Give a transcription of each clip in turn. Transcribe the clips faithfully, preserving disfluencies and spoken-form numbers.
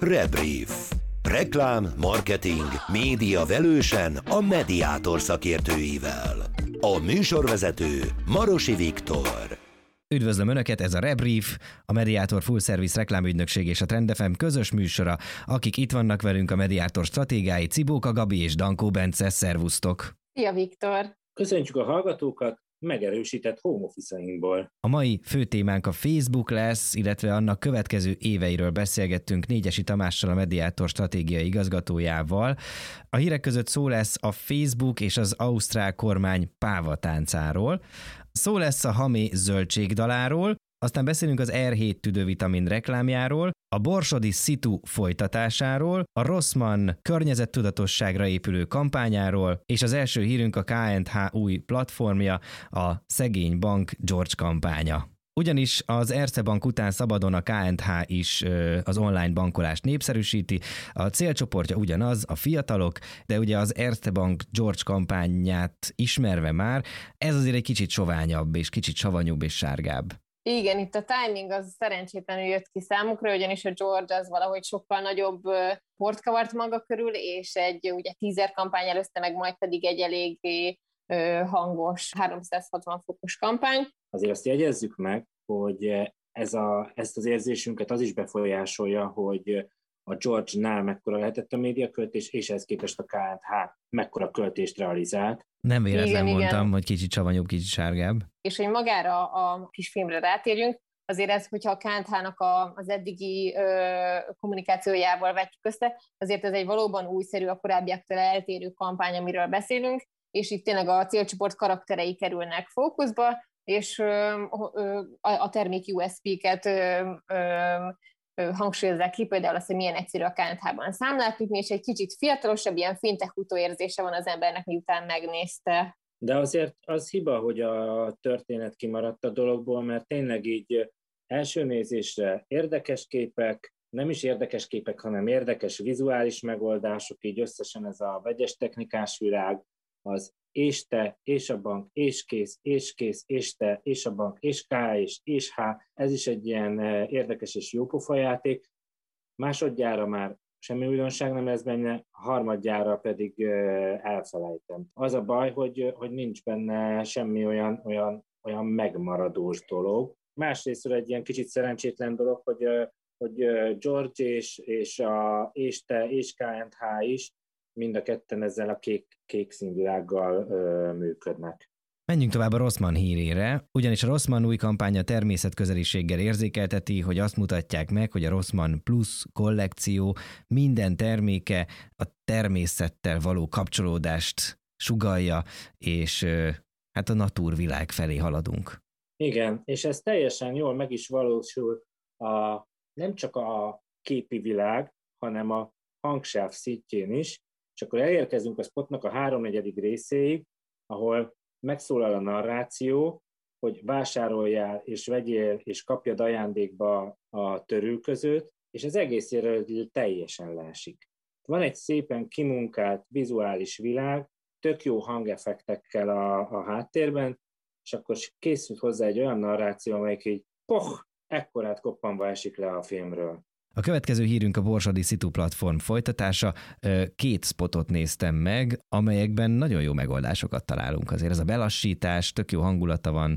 Rebrief. Reklám, marketing, média velősen a Mediator szakértőivel. A műsorvezető Marosi Viktor. Üdvözlöm Önöket, ez a Rebrief, a Mediator Full Service reklámügynökség és a Trend ef em közös műsora. Akik itt vannak velünk, a Mediator stratégái, Cibóka Gabi és Dankó Bence. Szervusztok! Szia Viktor! Köszöntjük a hallgatókat megerősített home office-ainkból. A mai fő témánk a Facebook lesz, illetve annak következő éveiről beszélgettünk Négyesi Tamással, a Mediator stratégiai igazgatójával. A hírek között szó lesz a Facebook és az ausztrál kormány pávatáncáról. Szó lesz a Hamé zöldségdaláról, aztán beszélünk az er hét tüdővitamin reklámjáról, a borsodi szitu folytatásáról, a Rossmann környezettudatosságra épülő kampányáról, és az első hírünk a ká és há új platformja, a Szegény Bank George kampánya. Ugyanis az Erste Bank után szabadon a ká és há is az online bankolást népszerűsíti, a célcsoportja ugyanaz, a fiatalok, de ugye az Erste Bank George kampányát ismerve már, ez azért egy kicsit soványabb, és kicsit savanyúbb és sárgább. Igen, itt a timing az szerencsétlenül jött ki számukra, ugyanis a George az valahogy sokkal nagyobb port kavart maga körül, és egy ugye teaser kampány előzte meg, majd pedig egy eléggé hangos, háromszázhatvan fokos kampány. Azért azt jegyezzük meg, hogy ez a, ezt az érzésünket az is befolyásolja, hogy a George-nál mekkora lehetett a médiaköltés, és ehhez képest a ká és há mekkora költést realizált. Nem véletlen igen, mondtam, igen. hogy kicsit savanyúbb, kicsit sárgább. És hogy magára a kis filmre rátérjünk, azért ez, hogyha a ká és há-nak a, az eddigi ö, kommunikációjával vetjük össze, azért ez egy valóban újszerű, a korábbiaktól eltérő kampány, amiről beszélünk, és itt tényleg a célcsoport karakterei kerülnek fókuszba, és ö, ö, a termék u es pé-ket ö, ö, hangsúlyozzák ki, például azt, hogy milyen egyszerű a ká és há-ban számlát ütni, és egy kicsit fiatalosabb, ilyen fintech utóérzése van az embernek, miután megnézte. De azért az hiba, hogy a történet kimaradt a dologból, mert tényleg így első nézésre érdekes képek, nem is érdekes képek, hanem érdekes vizuális megoldások, így összesen ez a vegyes technikás világ, az és te, és a bank, és kész, és kész, és te, és a bank, és K, és, és H, ez is egy ilyen érdekes és jópofa játék. Másodjára már semmi újdonság nem lesz benne, harmadjára pedig elfelejtem. Az a baj, hogy, hogy nincs benne semmi olyan, olyan, olyan megmaradós dolog. Másrésztről egy ilyen kicsit szerencsétlen dolog, hogy, hogy George és, és, a, és te, és ká és há is mind a ketten ezzel a kék, kék színvilággal ö, működnek. Menjünk tovább a Rossmann hírére, ugyanis a Rossmann új kampánya természetközeliséggel érzékelteti, hogy azt mutatják meg, hogy a Rossmann Plus kollekció minden terméke a természettel való kapcsolódást sugallja, és hát a naturvilág felé haladunk. Igen, és ez teljesen jól meg is valósul a, nem csak a képi világ, hanem a hangsáv szintjén is, és akkor elérkezünk a spotnak a háromnegyedik részéig, ahol megszólal a narráció, hogy vásároljál, és vegyél, és kapjad ajándékba a törülközőt, és az egészéről teljesen leesik. Van egy szépen kimunkált vizuális világ, tök jó hangeffektekkel a, a háttérben, és akkor készült hozzá egy olyan narráció, amelyik így poh, ekkorát koppanva esik le a filmről. A következő hírünk a borsodi szitu platform folytatása. Két spotot néztem meg, amelyekben nagyon jó megoldásokat találunk. Azért ez a belassítás, tök jó hangulata van.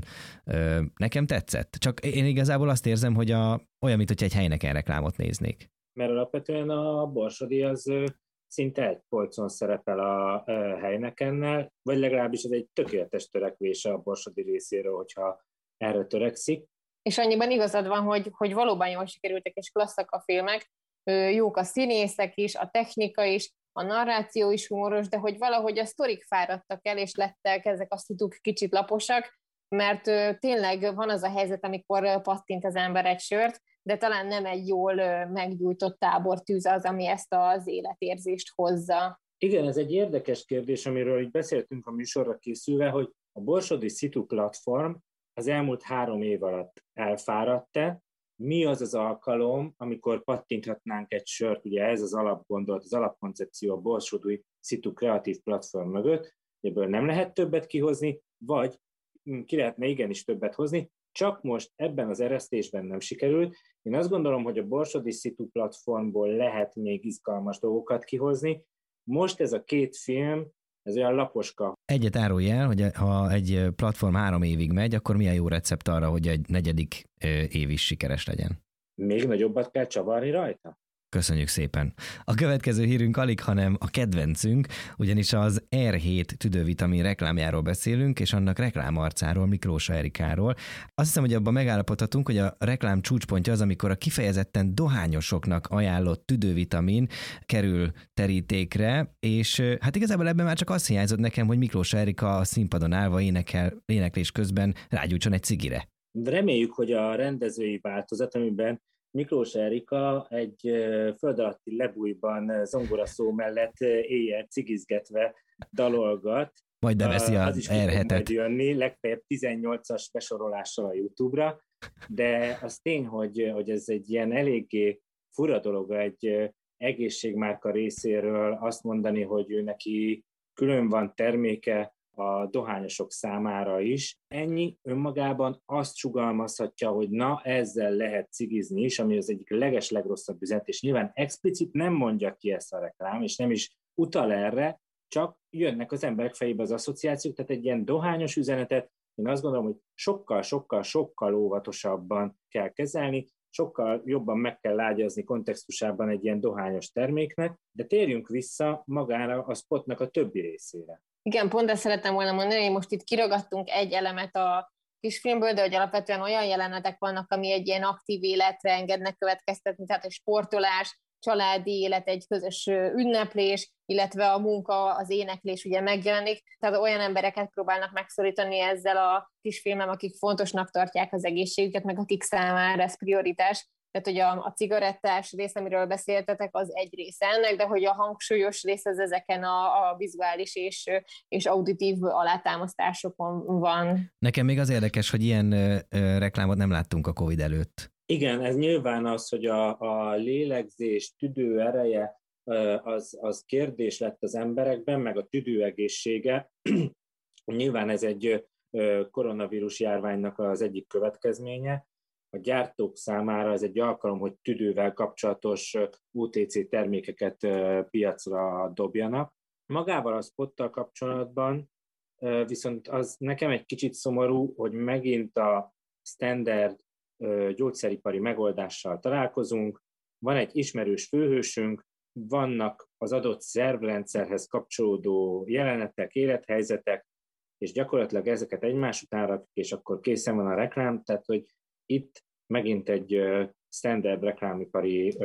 Nekem tetszett. Csak én igazából azt érzem, hogy a, olyan, mint hogy egy Heineken reklámot néznék. Mert alapvetően a borsodi az szinte egy polcon szerepel a Heinekennel, vagy legalábbis ez egy tökéletes törekvés a borsodi részéről, hogyha erre törekszik. És annyiban igazad van, hogy, hogy valóban jól sikerültek, és klasszak a filmek, jók a színészek is, a technika is, a narráció is humoros, de hogy valahogy a sztorik fáradtak el, és lettek ezek a szituk kicsit laposak, mert tényleg van az a helyzet, amikor pattint az ember egy sört, de talán nem egy jól meggyújtott tábortűz az, ami ezt az életérzést hozza. Igen, ez egy érdekes kérdés, amiről így beszéltünk a műsorra készülve, hogy a borsodi szitu platform az elmúlt három év alatt elfáradt-e, mi az az alkalom, amikor pattinthatnánk egy sört, ugye ez az alapgondolat, az alapkoncepció a borsodi szitu kreatív platform mögött, ebből nem lehet többet kihozni, vagy ki lehetne igenis többet hozni, csak most ebben az eresztésben nem sikerült. Én azt gondolom, hogy a Borsodi Szitu platformból lehet még izgalmas dolgokat kihozni. Most ez a két film, ez olyan laposka. Egyet árulj el, hogy ha egy platform három évig megy, akkor milyen jó recept arra, hogy egy negyedik év is sikeres legyen? Még nagyobbat kell csavarni rajta? Köszönjük szépen. A következő hírünk alig, hanem a kedvencünk, ugyanis az er hét tüdővitamin reklámjáról beszélünk, és annak reklámarcáról, Miklós Erikáról. Azt hiszem, hogy abban megállapodhatunk, hogy a reklám csúcspontja az, amikor a kifejezetten dohányosoknak ajánlott tüdővitamin kerül terítékre, és hát igazából ebben már csak az hiányzott nekem, hogy Miklós Erika a színpadon állva énekel, éneklés közben rágyújtson egy cigire. Reméljük, hogy a rendezői változat, amiben Miklós Erika egy föld alatti lebújban zongoraszó mellett éjjel cigizgetve dalolgat. Majd beveszi a az is er hetet. Majd jönni, legfeljebb tizennyolcas besorolással a YouTube-ra, de az tény, hogy, hogy ez egy ilyen eléggé fura dolog egy egészségmárka részéről azt mondani, hogy ő neki külön van terméke a dohányosok számára is. Ennyi önmagában azt sugalmazhatja, hogy na, ezzel lehet cigizni is, ami az egyik leges-legrosszabb üzenet, és nyilván explicit nem mondja ki ezt a reklám, és nem is utal erre, csak jönnek az emberek fejébe az asszociációk, tehát egy ilyen dohányos üzenetet én azt gondolom, hogy sokkal, sokkal, sokkal óvatosabban kell kezelni, sokkal jobban meg kell lágyazni kontextusában egy ilyen dohányos terméknek, de térjünk vissza magára a spotnak a többi részére. Igen, pont ezt szerettem volna mondani, hogy most itt kiragadtunk egy elemet a kisfilmből, de hogy alapvetően olyan jelenetek vannak, ami egy ilyen aktív életre engednek következtetni, tehát egy sportolás, családi élet, egy közös ünneplés, illetve a munka, az éneklés ugye megjelenik. Tehát olyan embereket próbálnak megszorítani ezzel a kisfilmem, akik fontosnak tartják az egészségüket, meg akik számára ez prioritás. Tehát, hogy a, a cigarettás rész, amiről beszéltetek, az egy része ennek, de hogy a hangsúlyos rész az ezeken a, a vizuális és, és auditív alátámasztásokon van. Nekem még az érdekes, hogy ilyen ö, ö, reklámot nem láttunk a Covid előtt. Igen, ez nyilván az, hogy a, a lélegzés tüdő ereje az, az kérdés lett az emberekben, meg a tüdő egészsége. Nyilván ez egy koronavírus járványnak az egyik következménye. A gyártók számára ez egy alkalom, hogy tüdővel kapcsolatos o té cé termékeket piacra dobjanak. Magával a spottal kapcsolatban viszont az nekem egy kicsit szomorú, hogy megint a standard gyógyszeripari megoldással találkozunk. Van egy ismerős főhősünk, vannak az adott szervrendszerhez kapcsolódó jelenetek, élethelyzetek, és gyakorlatilag ezeket egymás után rakjuk, és akkor készen van a reklám, tehát hogy itt megint egy standard reklámipari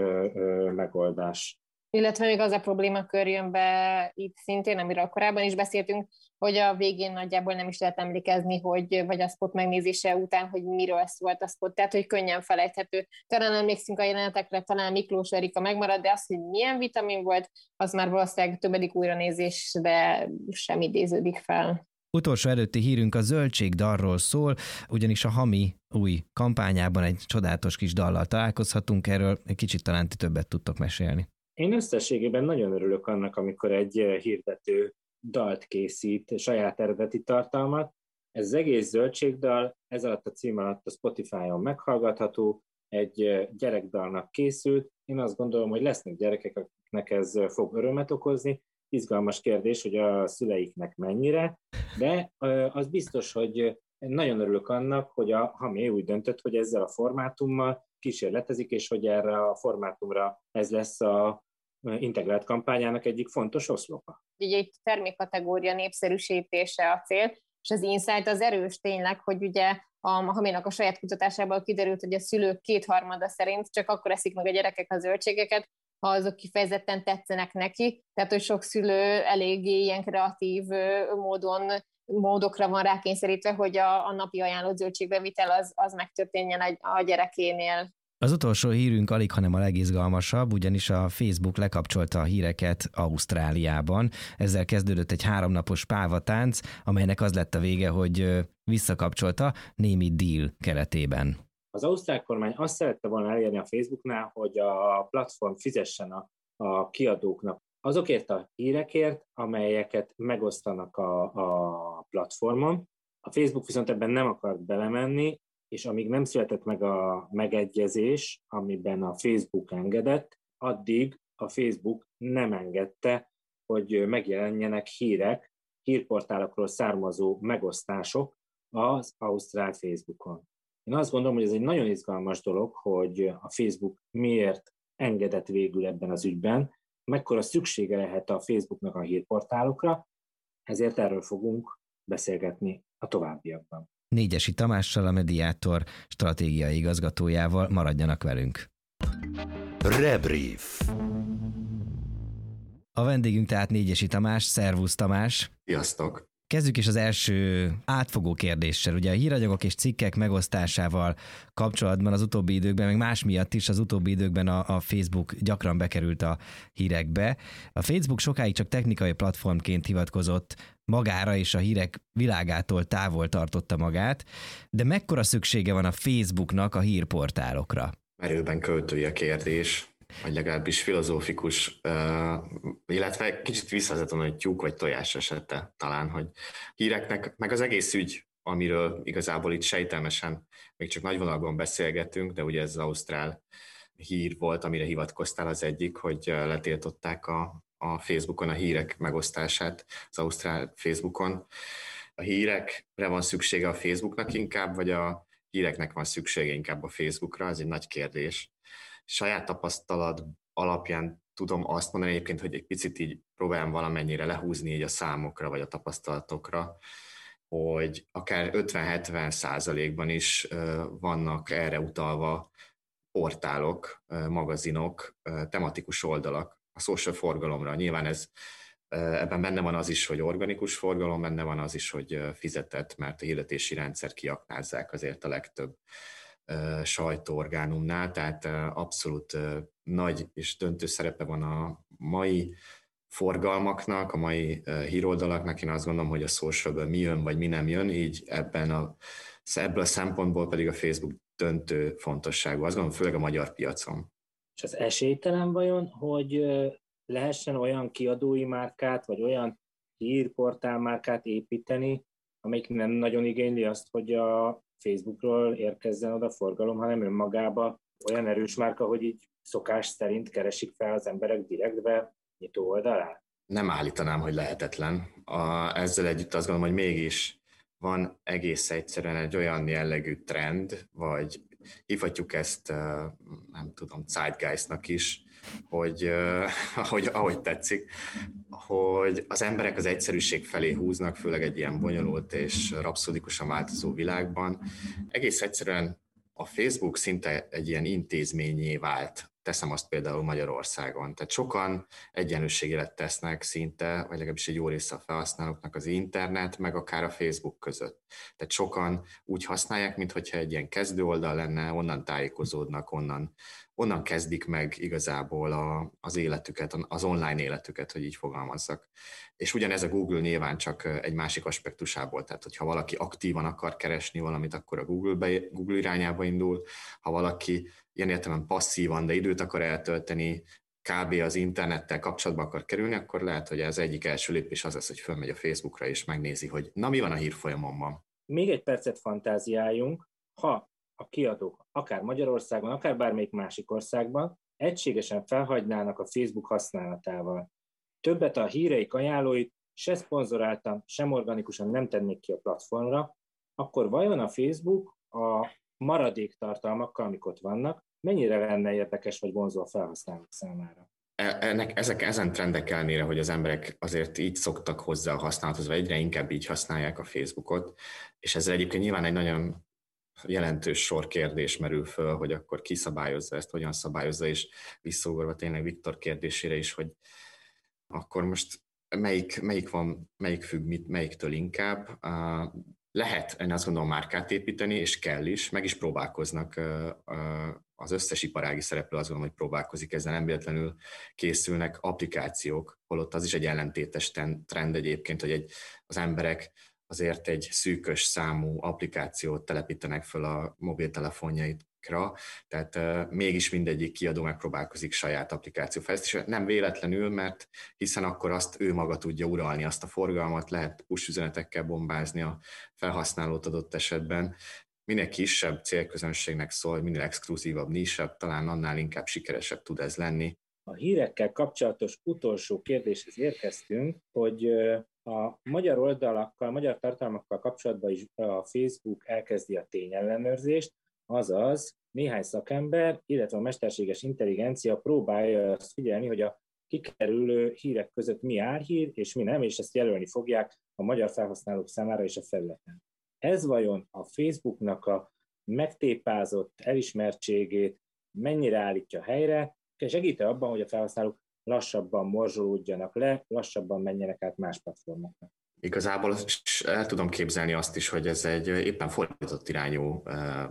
megoldás. Illetve még az a problémakör jön be itt szintén, amiről korábban is beszéltünk, hogy a végén nagyjából nem is lehet emlékezni, hogy, vagy a spot megnézése után, hogy miről szólt a spot, tehát hogy könnyen felejthető. Talán emlékszünk a jelenetekre, talán Miklós Erika megmarad, de az, hogy milyen vitamin volt, az már valószínűleg többedik újranézésre sem idéződik fel. Utolsó előtti hírünk a zöldségdalról szól, ugyanis a Hami új kampányában egy csodálatos kis dallal találkozhatunk, erről egy kicsit talán ti többet tudtok mesélni. Én összességében nagyon örülök annak, amikor egy hirdető dalt készít, saját eredeti tartalmat. Ez az egész zöldségdal, ez alatt a cím alatt a Spotify-on meghallgatható, egy gyerekdalnak készült. Én azt gondolom, hogy lesznek gyerekek, akiknek ez fog örömet okozni. Izgalmas kérdés, hogy a szüleiknek mennyire, de az biztos, hogy nagyon örülök annak, hogy a Hami úgy döntött, hogy ezzel a formátummal kísérletezik, és hogy erre a formátumra ez lesz a integrált kampányának egyik fontos oszlopa. Ugye itt termékkategória népszerűsítése a cél, és az insight az erős tényleg, hogy ugye a Haminak a saját kutatásából kiderült, hogy a szülők kétharmada szerint csak akkor eszik meg a gyerekek a zöldségeket, ha azok kifejezetten tetszenek neki, tehát hogy sok szülő eléggé ilyen kreatív módon, módokra van rákényszerítve, hogy a, a napi ajánlott zöldségbevitel az, az megtörténjen a, a gyerekénél. Az utolsó hírünk alig, hanem a legizgalmasabb, ugyanis a Facebook lekapcsolta a híreket Ausztráliában. Ezzel kezdődött egy háromnapos pávatánc, amelynek az lett a vége, hogy visszakapcsolta némi deal keretében. Az ausztrál kormány azt szerette volna elérni a Facebooknál, hogy a platform fizessen a, a kiadóknak azokért a hírekért, amelyeket megosztanak a, a platformon. A Facebook viszont ebben nem akart belemenni, és amíg nem született meg a megegyezés, amiben a Facebook engedett, addig a Facebook nem engedte, hogy megjelenjenek hírek, hírportálokról származó megosztások az ausztrál Facebookon. Én azt gondolom, hogy ez egy nagyon izgalmas dolog, hogy a Facebook miért engedett végül ebben az ügyben, mekkora szüksége lehet a Facebooknak a hírportálokra, ezért erről fogunk beszélgetni a továbbiakban. Négyesi Tamással, a Mediátor stratégiai igazgatójával, maradjanak velünk. Rebrief. A vendégünk tehát Négyesi Tamás. Szervusz Tamás! Sziasztok! Kezdjük is az első átfogó kérdéssel. Ugye a híranyagok és cikkek megosztásával kapcsolatban az utóbbi időkben, meg más miatt is az utóbbi időkben a, a Facebook gyakran bekerült a hírekbe. A Facebook sokáig csak technikai platformként hivatkozott magára, és a hírek világától távol tartotta magát, de mekkora szüksége van a Facebooknak a hírportálokra? Merőben költői a kérdés, vagy legalábbis filozófikus, illetve kicsit visszavezetem, hogy tyúk vagy tojás esete talán, hogy híreknek, meg az egész ügy, amiről igazából itt sejtelmesen még csak nagy vonalban beszélgetünk, de ugye ez az ausztrál hír volt, amire hivatkoztál az egyik, hogy letiltották a, a Facebookon a hírek megosztását, az ausztrál Facebookon. A hírekre van szüksége a Facebooknak inkább, vagy a híreknek van szüksége inkább a Facebookra? Ez egy nagy kérdés. Saját tapasztalat alapján tudom azt mondani egyébként, hogy egy picit így próbálom valamennyire lehúzni így a számokra, vagy a tapasztalatokra, hogy akár ötven-hetven százalékban is vannak erre utalva portálok, magazinok, tematikus oldalak a social forgalomra. Nyilván ez, ebben benne van az is, hogy organikus forgalom, benne van az is, hogy fizetett, mert a hirdetési rendszer kiaknázzák azért a legtöbb sajtóorgánumnál, tehát abszolút nagy és döntő szerepe van a mai forgalmaknak, a mai híroldalaknak. Én azt gondolom, hogy a socialből mi jön, vagy mi nem jön, így ebben a, ebből a szempontból pedig a Facebook döntő fontosságú. Azt gondolom, főleg a magyar piacon. És az esélytelen vajon, hogy lehessen olyan kiadói márkát, vagy olyan hírportál márkát építeni, amelyik nem nagyon igényli azt, hogy a Facebookról érkezzen oda forgalom, hanem önmagába olyan erős márka, hogy így szokás szerint keresik fel az emberek direktbe nyitó oldalán? Nem állítanám, hogy lehetetlen. A, ezzel együtt azt gondolom, hogy mégis van egész egyszerűen egy olyan jellegű trend, vagy hívhatjuk ezt, nem tudom, zeitgeistnak is, hogy ahogy, ahogy tetszik, hogy az emberek az egyszerűség felé húznak, főleg egy ilyen bonyolult és rapszódikusan változó világban. Egész egyszerűen a Facebook szinte egy ilyen intézményé vált. Teszem azt például Magyarországon. Tehát sokan egyenlőségélet tesznek szinte, vagy legalábbis egy jó része a felhasználóknak az internet, meg akár a Facebook között. Tehát sokan úgy használják, mintha egy ilyen kezdő oldal lenne, onnan tájékozódnak, onnan, onnan kezdik meg igazából a, az életüket, az online életüket, hogy így fogalmazzak. És ugyanez a Google nyilván csak egy másik aspektusából, tehát hogyha valaki aktívan akar keresni valamit, akkor a Google, Google irányába indul, ha valaki ilyen értelemben passzívan, de időt akar eltölteni, kb. Az internettel kapcsolatba akar kerülni, akkor lehet, hogy ez egyik első lépés az lesz, hogy fölmegy a Facebookra és megnézi, hogy na mi van a hírfolyamomban. Még egy percet fantáziáljunk, ha a kiadók akár Magyarországon, akár bármelyik másik országban egységesen felhagynának a Facebook használatával. Többet a híreik ajánlóit se szponzoráltan, sem organikusan nem tennék ki a platformra, akkor vajon a Facebook a maradék tartalmakkal, amik ott vannak, mennyire lenne érdekes vagy vonzó a felhasználók számára? Ennek, ezek, ezen trendek ellenére, hogy az emberek azért így szoktak hozzá a használathoz, vagy egyre inkább így használják a Facebookot, és ezzel egyébként nyilván egy nagyon jelentős sor kérdés merül föl, hogy akkor ki szabályozza ezt, hogyan szabályozza, és visszaugorva tényleg Viktor kérdésére is, hogy akkor most melyik, melyik van, melyik függ mit, melyiktől inkább. Lehet, én azt gondolom, márkát építeni, és kell is, meg is próbálkoznak az összes iparági szereplő, azt gondolom, hogy próbálkozik ezzel, nem véletlenül készülnek applikációk, holott az is egy ellentétes trend egyébként, hogy egy, az emberek azért egy szűkös számú applikációt telepítenek föl a mobiltelefonjaikra, tehát uh, mégis mindegyik kiadó megpróbálkozik saját applikáció fejlesztésre. Nem véletlenül, mert hiszen akkor azt ő maga tudja uralni, azt a forgalmat, lehet push üzenetekkel bombázni a felhasználót adott esetben, minél kisebb célközönségnek szól, minél exkluzívabb, nisebb, talán annál inkább sikeresebb tud ez lenni. A hírekkel kapcsolatos utolsó kérdéshez érkeztünk, hogy a magyar oldalakkal, magyar tartalmakkal kapcsolatban is a Facebook elkezdi a tényellenőrzést, azaz néhány szakember, illetve a mesterséges intelligencia próbálja azt figyelni, hogy a kikerülő hírek között mi álhír és mi nem, és ezt jelölni fogják a magyar felhasználók számára is a felületen. Ez vajon a Facebooknak a megtépázott elismertségét mennyire állítja helyre, és segít-e abban, hogy a felhasználók lassabban morzsolódjanak le, lassabban menjenek át más platformokra? Igazából el tudom képzelni azt is, hogy ez egy éppen fordított irányú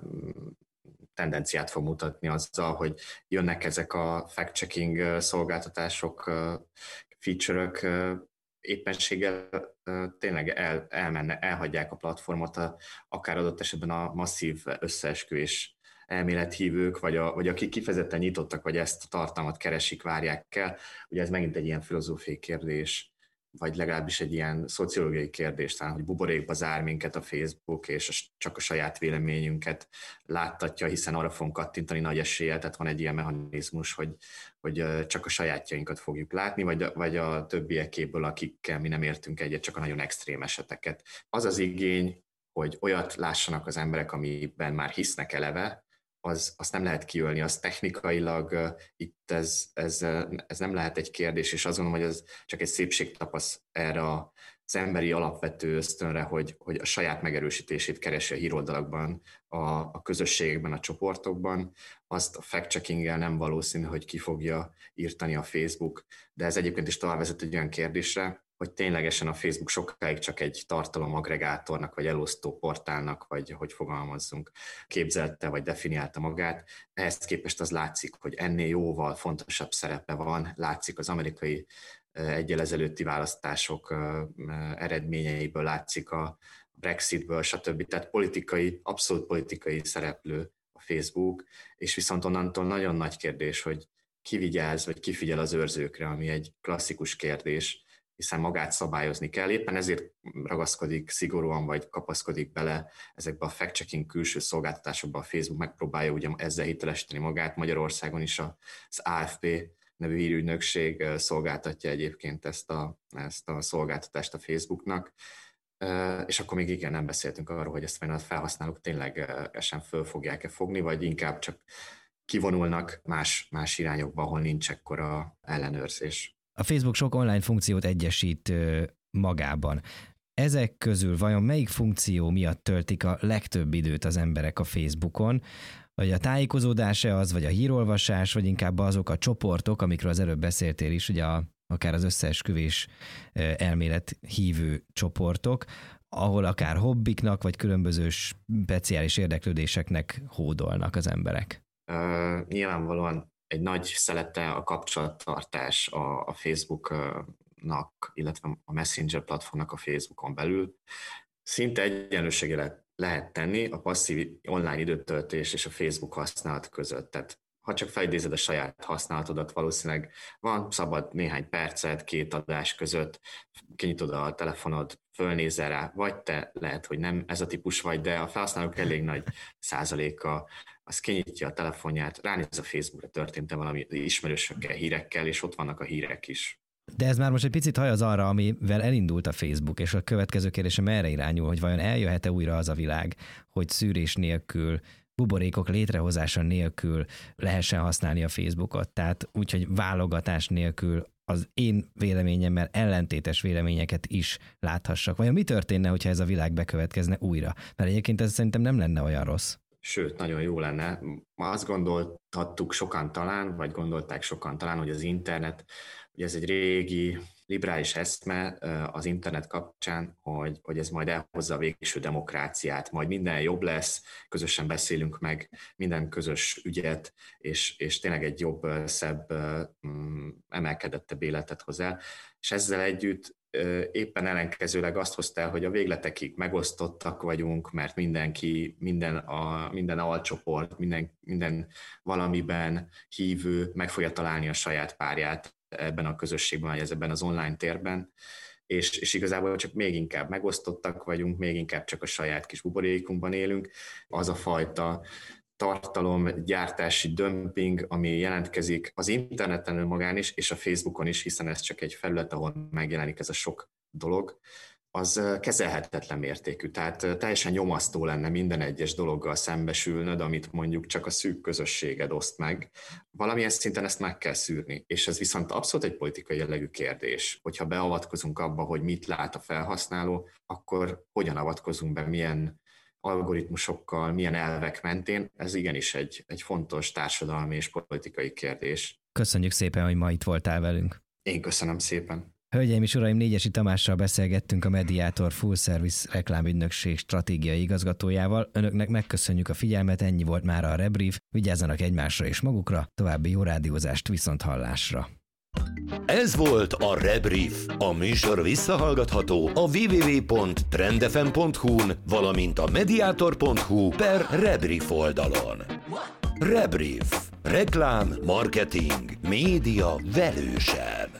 tendenciát fog mutatni azzal, hogy jönnek ezek a fact-checking szolgáltatások, feature-ök, éppenséggel tényleg el, elmenne, elhagyják a platformot, akár adott esetben a masszív összeesküvés elmélethívők, vagy, a, vagy akik kifejezetten nyitottak, vagy ezt a tartalmat keresik, várják el. Ugye ez megint egy ilyen filozófiai kérdés, vagy legalábbis egy ilyen szociológiai kérdés, talán, hogy buborékba zár minket a Facebook, és csak a saját véleményünket láttatja, hiszen arra fogunk kattintani nagy eséllyel, tehát van egy ilyen mechanizmus, hogy, hogy csak a sajátjainkat fogjuk látni, vagy, vagy a többiekéből, akikkel mi nem értünk egyet, csak a nagyon extrém eseteket. Az az igény, hogy olyat lássanak az emberek, amiben már hisznek eleve, az, azt nem lehet kiölni, az technikailag uh, itt ez, ez, uh, ez nem lehet egy kérdés, és azt gondolom, hogy ez csak egy szépségtapasz erre az emberi alapvető ösztönre, hogy, hogy a saját megerősítését keresi a híroldalakban, a, a közösségekben, a csoportokban. Azt a fact-checkinggel nem valószínű, hogy ki fogja írtani a Facebook, de ez egyébként is tovább vezet egy olyan kérdésre, hogy ténylegesen a Facebook sokáig csak egy tartalomagregátornak, vagy elosztó portálnak, vagy hogy fogalmazzunk, képzelte, vagy definiálta magát. Ehhez képest az látszik, hogy ennél jóval fontosabb szerepe van, látszik az amerikai egyel ezelőtti választások eredményeiből, látszik a Brexitből, stb. Tehát politikai, abszolút politikai szereplő a Facebook, és viszont onnantól nagyon nagy kérdés, hogy ki vigyáz, vagy ki figyel az őrzőkre, ami egy klasszikus kérdés, hiszen magát szabályozni kell. Éppen ezért ragaszkodik szigorúan, vagy kapaszkodik bele ezekbe a fact-checking külső szolgáltatásokba. A Facebook megpróbálja ugye ezzel hitelesíteni magát. Magyarországon is az á ef pé nevű hírügynökség szolgáltatja egyébként ezt a, ezt a szolgáltatást a Facebooknak. És akkor még igen, nem beszéltünk arról, hogy ezt a felhasználók ténylegesen föl fogják-e fogni, vagy inkább csak kivonulnak más, más irányokba, ahol nincs ekkora ellenőrzés. A Facebook sok online funkciót egyesít magában. Ezek közül vajon melyik funkció miatt töltik a legtöbb időt az emberek a Facebookon? Vagy a tájékozódás-e az, vagy a hírolvasás, vagy inkább azok a csoportok, amikről az előbb beszéltél is, ugye a, akár az összeesküvés elmélet hívő csoportok, ahol akár hobbiknak, vagy különböző speciális érdeklődéseknek hódolnak az emberek? Uh, nyilvánvalóan egy nagy szelete a kapcsolattartás a, a Facebooknak, illetve a Messenger platformnak a Facebookon belül. Szinte egyenlőséggel lehet, lehet tenni a passzív online időtöltés és a Facebook használat között. Tehát ha csak felidézed a saját használatodat, valószínűleg van szabad néhány percet, két adás között, kinyitod a telefonod, fölnézel rá, vagy te lehet, hogy nem ez a típus vagy, de a felhasználók elég nagy százaléka az kinyitja a telefonját, ránéz a Facebookra, történt-e valami ismerősökkel, hírekkel, és ott vannak a hírek is. De ez már most egy picit hajaz arra, amivel elindult a Facebook, és a következő kérdésem erre irányul, hogy vajon eljöhet-e újra az a világ, hogy szűrés nélkül, buborékok létrehozása nélkül lehessen használni a Facebookot, tehát úgyhogy válogatás nélkül az én véleményemmel ellentétes véleményeket is láthassak. Vajon mi történne, hogyha ez a világ bekövetkezne újra? Mert egyébként ez szerintem nem lenne olyan rossz. Sőt, nagyon jó lenne. Ma azt gondolhattuk sokan talán, vagy gondolták sokan talán, hogy az internet, hogy ez egy régi liberális eszme az internet kapcsán, hogy, hogy ez majd elhozza a végső demokráciát, majd minden jobb lesz, közösen beszélünk meg minden közös ügyet, és, és tényleg egy jobb, szebb, emelkedettebb életet hoz el. És ezzel együtt éppen ellenkezőleg azt hozta el, hogy a végletekig megosztottak vagyunk, mert mindenki, minden, a, minden alcsoport, minden, minden valamiben hívő meg fogja találni a saját párját ebben a közösségben, vagy ebben az online térben, és, és igazából csak még inkább megosztottak vagyunk, még inkább csak a saját kis buborékunkban élünk. Az a fajta tartalomgyártási dömping, ami jelentkezik az interneten önmagán is, és a Facebookon is, hiszen ez csak egy felület, ahol megjelenik ez a sok dolog, az kezelhetetlen mértékű. Tehát teljesen nyomasztó lenne minden egyes dologgal szembesülnöd, amit mondjuk csak a szűk közösséged oszt meg. Valamilyen szinten ezt meg kell szűrni, és ez viszont abszolút egy politikai jellegű kérdés. Hogyha beavatkozunk abba, hogy mit lát a felhasználó, akkor hogyan avatkozunk be, milyen algoritmusokkal, milyen elvek mentén, ez igenis egy, egy fontos társadalmi és politikai kérdés. Köszönjük szépen, hogy ma itt voltál velünk. Én köszönöm szépen. Hölgyeim és uraim, Négyesi Tamással beszélgettünk, a Mediator Full Service reklámügynökség stratégiai igazgatójával. Önöknek megköszönjük a figyelmet, ennyi volt már a Rebrief. Vigyázzanak egymásra és magukra, további jó rádiózást, viszont hallásra. Ez volt a Rebrief. A műsor visszahallgatható a double-u double-u double-u pont trendfm pont hu-n, valamint a mediator pont hu per Rebrief oldalon. Rebrief. Reklám, marketing, média velősen.